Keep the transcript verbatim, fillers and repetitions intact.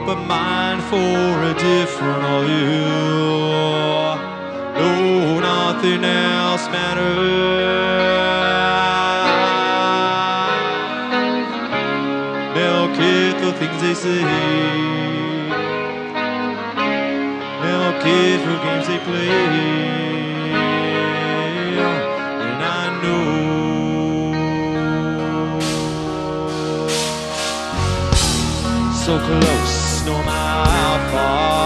open mind for a different view. No, nothing else matters. They'll care for things they say. They'll care for games they play. And I know so close, no matter how far.